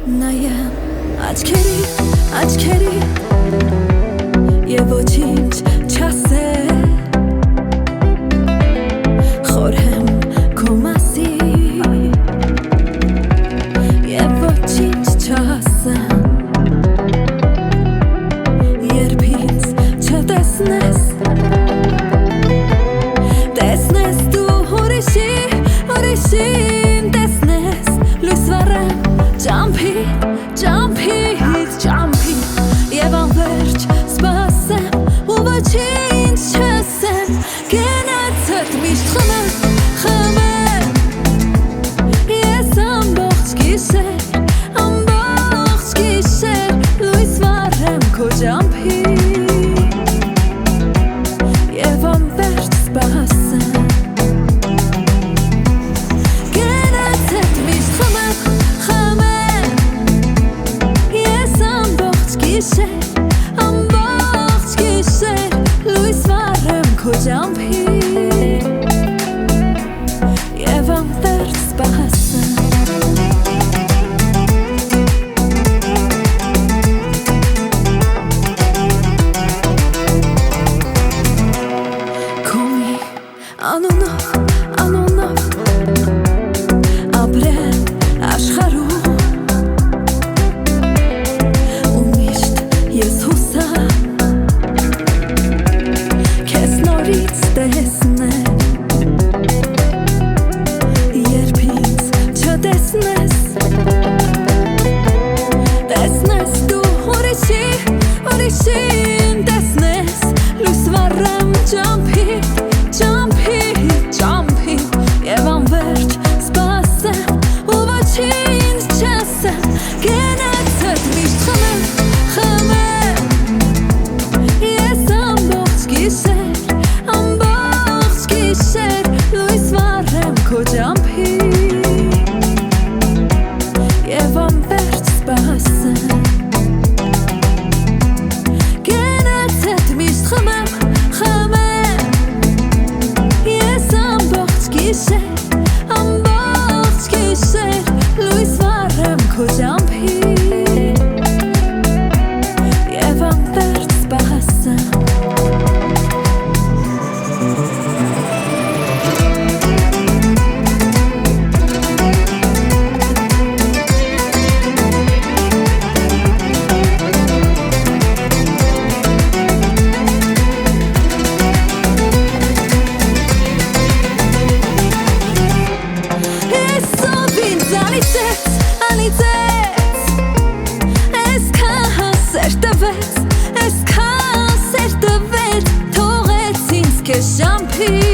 Նայեմ աչքերի Եվ ոչինչ չասեմ Խորհեմ քո մասին Եվ ոչինչ չասեմ Երբ ինձ չտեսնես Տեսնես դու ուրիշին տեսնես Լույս վառեմ ճամփից Եվ անվերջ սպասեմ ու ոչինչ չասեմ Գնացդ միշտ խմեմ Ես ամբողջ գիշեր լույս վառեմ քո ճամփից Եվ անվերջ սպասեմ Գնացդ միշտ խմեմ Ամբողջ գիշեր լույս վառեմ քո ճամփից Եվ անվերջ սպասեմ Քո մի անունով ապրել աշխարհում Ես հուսամ Քեզ նորից տեսնել Երբ ինձ չտեսնես Տեսնես դու ուրիշին տեսնես Լույս վառեմ ճամփից Եվ անվերջ սպասեմ ու ոչինչ չասեմ Գնացդ միշտ խմեմ Ես ամբողջ գիշեր լույս վառեմ քո ճամփից Եվ անվերջ սպասեմ Գնացդ միշտ խմեմ Ես ամբողջ գիշեր լույս վառեմ քո ճամփից Եվ անվերջ սպասեմ Այսքան սեր տվեց թողեց ինձ քեզ ճամփից